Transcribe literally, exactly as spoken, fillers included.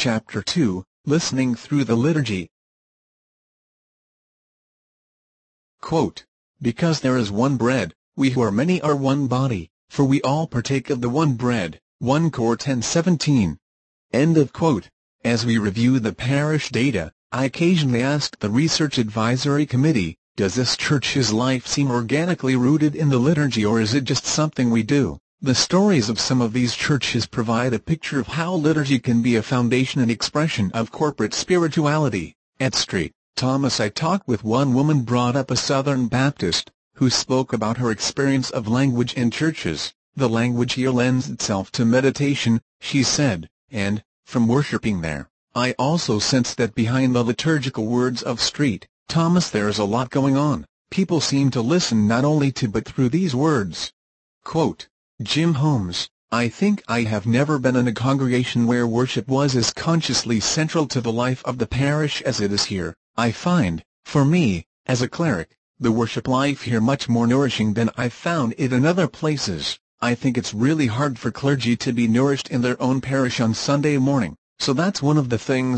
Chapter two, Listening Through the Liturgy. Quote, "Because there is one bread, we who are many are one body, for we all partake of the one bread." First Corinthians ten seventeen. End of quote. As we review the parish data, I occasionally ask the Research Advisory Committee, does this church's life seem organically rooted in the liturgy, or is it just something we do? The stories of some of these churches provide a picture of how liturgy can be a foundation and expression of corporate spirituality. At Saint Thomas, I talked with one woman brought up a Southern Baptist, who spoke about her experience of language in churches. The language here lends itself to meditation, she said, and, from worshipping there, I also sense that behind the liturgical words of Saint Thomas there is a lot going on. People seem to listen not only to but through these words. Quote, Jim Holmes, "I think I have never been in a congregation where worship was as consciously central to the life of the parish as it is here. I find, for me, as a cleric, the worship life here much more nourishing than I've found it in other places. I think it's really hard for clergy to be nourished in their own parish on Sunday morning, so that's one of the things